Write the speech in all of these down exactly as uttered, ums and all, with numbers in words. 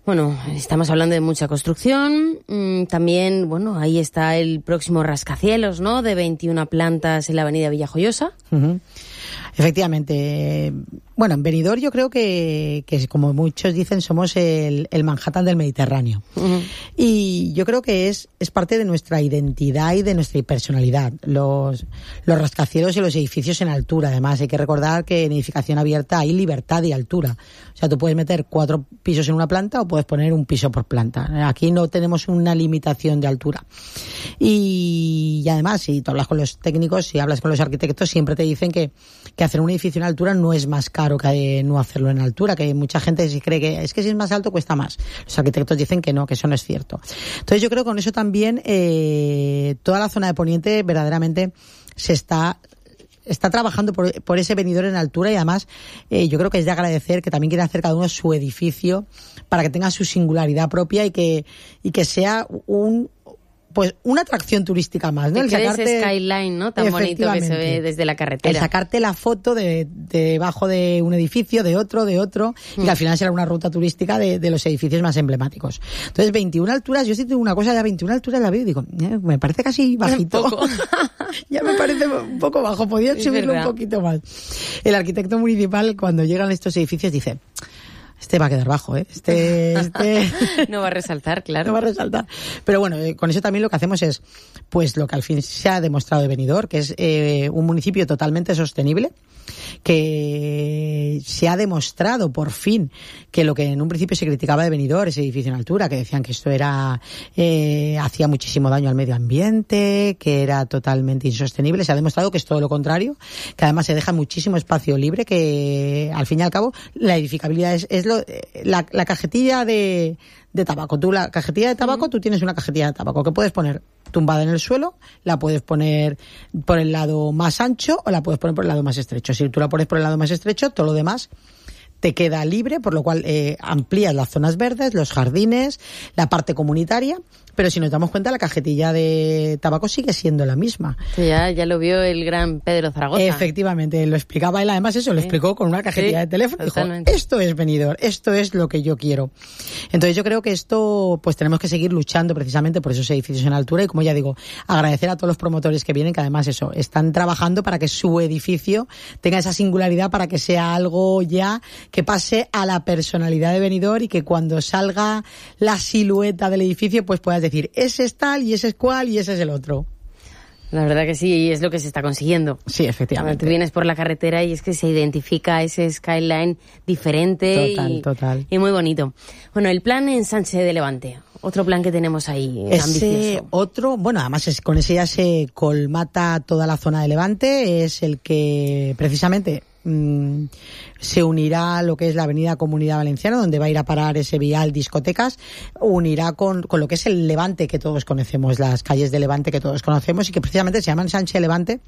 Bueno, estamos hablando de mucha construcción. Mm, también, bueno, ahí está el próximo rascacielos, ¿no? De veintiuna plantas en la avenida Villajoyosa. Uh-huh. Efectivamente. Bueno, en Benidorm yo creo que, que como muchos dicen, somos el, el Manhattan del Mediterráneo. Uh-huh. Y yo creo que es, es parte de nuestra identidad y de nuestra personalidad. Los, los rascacielos y los edificios en altura. Además, hay que recordar que en edificación abierta hay libertad y altura. O sea, tú puedes meter cuatro pisos en una planta o puedes poner un piso por planta. Aquí no tenemos una limitación de altura. Y, y además, si tú hablas con los técnicos, si hablas con los arquitectos, siempre te dicen que, que hacer un edificio en altura no es más caro que no hacerlo en altura, que mucha gente se cree que es que si es más alto cuesta más. Los arquitectos dicen que no, que eso no es cierto. Entonces yo creo que con eso también eh, toda la zona de Poniente verdaderamente se está está trabajando por, por ese Benidorm en altura y además eh, yo creo que es de agradecer que también quiere hacer cada uno su edificio para que tenga su singularidad propia y que y que sea un pues una atracción turística más, ¿no? El sacarte ese skyline, ¿no? Tan bonito que se ve desde la carretera. El sacarte la foto de, de debajo de un edificio, de otro, de otro, mm. y que al final será una ruta turística de, de los edificios más emblemáticos. Entonces, veintiuna alturas, yo sí tengo una cosa, ya veintiuna alturas la veo y digo, eh, me parece casi bajito. Un poco. Ya me parece un poco bajo, podría es subirlo verdad. un poquito más. El arquitecto municipal, cuando llegan estos edificios, dice... Este va a quedar bajo, ¿eh? Este, este... No va a resaltar, claro. No va a resaltar. Pero bueno, eh, con eso también lo que hacemos es, pues lo que al fin se ha demostrado de Benidorm, que es eh, un municipio totalmente sostenible, que se ha demostrado por fin que lo que en un principio se criticaba de Benidorm, ese edificio en altura, que decían que esto era eh, hacía muchísimo daño al medio ambiente, que era totalmente insostenible, se ha demostrado que es todo lo contrario, que además se deja muchísimo espacio libre, que al fin y al cabo la edificabilidad es, es lo, la, la cajetilla de, de tabaco. Tú la cajetilla de tabaco, uh-huh. tú tienes una cajetilla de tabaco que puedes poner tumbada en el suelo, la puedes poner por el lado más ancho o la puedes poner por el lado más estrecho. Si tú la pones por el lado más estrecho, todo lo demás te queda libre, por lo cual eh, amplías las zonas verdes, los jardines, la parte comunitaria, pero si nos damos cuenta la cajetilla de tabaco sigue siendo la misma. Sí, ya, ya lo vio el gran Pedro Zaragoza. Efectivamente, lo explicaba él, además eso, sí. Lo explicó con una cajetilla sí, de teléfono. Dijo, esto es Benidorm, esto es lo que yo quiero. Entonces yo creo que esto, pues tenemos que seguir luchando precisamente por esos edificios en altura y como ya digo, agradecer a todos los promotores que vienen, que además eso, están trabajando para que su edificio tenga esa singularidad, para que sea algo ya que pase a la personalidad de Benidorm y que cuando salga la silueta del edificio pues puedas decir, ese es tal y ese es cual y ese es el otro. La verdad que sí, y es lo que se está consiguiendo. Sí, efectivamente. Cuando tú vienes por la carretera y es que se identifica ese skyline diferente total, y, total. y muy bonito. Bueno, el plan Ensanche de Levante, otro plan que tenemos ahí, ese ambicioso. Otro, bueno, además es, con ese ya se colmata toda la zona de Levante, es el que precisamente mmm, se unirá a lo que es la avenida Comunidad Valenciana, donde va a ir a parar ese vial discotecas, unirá con, con lo que es el Levante que todos conocemos, las calles de Levante que todos conocemos y que precisamente se llaman Ensanche Levante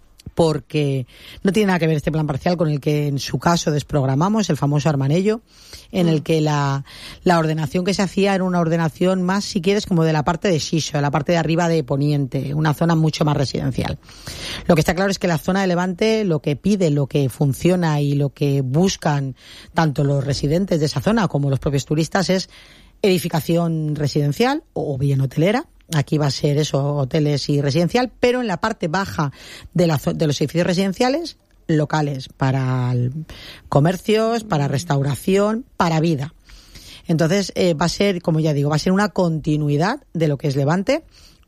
porque no tiene nada que ver este plan parcial con el que en su caso desprogramamos, el famoso Armanello, en el que la, la ordenación que se hacía era una ordenación más, si quieres, como de la parte de Xixo, de la parte de arriba de Poniente, una zona mucho más residencial. Lo que está claro es que la zona de Levante lo que pide, lo que funciona y lo que buscan tanto los residentes de esa zona como los propios turistas es edificación residencial o bien hotelera. Aquí va a ser eso, hoteles y residencial, pero en la parte baja de, la, de los edificios residenciales, locales para comercios, para restauración, para vida. Entonces eh, va a ser, como ya digo, va a ser una continuidad de lo que es Levante,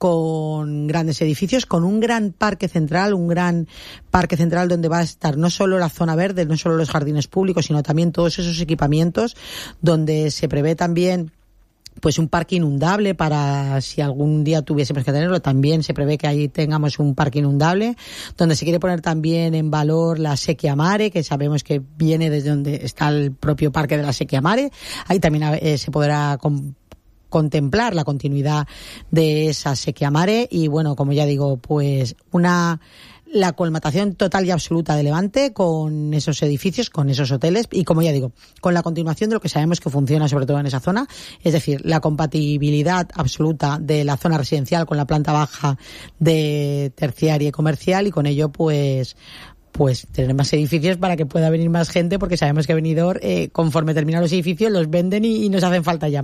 con grandes edificios, con un gran parque central, un gran parque central donde va a estar no solo la zona verde, no solo los jardines públicos, sino también todos esos equipamientos, donde se prevé también pues un parque inundable para si algún día tuviésemos que tenerlo, también se prevé que ahí tengamos un parque inundable, donde se quiere poner también en valor la Sequia Mare, que sabemos que viene desde donde está el propio parque de la Sequia Mare, ahí también eh, se podrá con, contemplar la continuidad de esa Sequia Mare y bueno, como ya digo, pues una la colmatación total y absoluta de Levante con esos edificios, con esos hoteles y, como ya digo, con la continuación de lo que sabemos que funciona sobre todo en esa zona, es decir, la compatibilidad absoluta de la zona residencial con la planta baja de terciaria y comercial y con ello pues pues tener más edificios para que pueda venir más gente porque sabemos que Benidorm, eh, conforme terminan los edificios, los venden y, y nos hacen falta ya.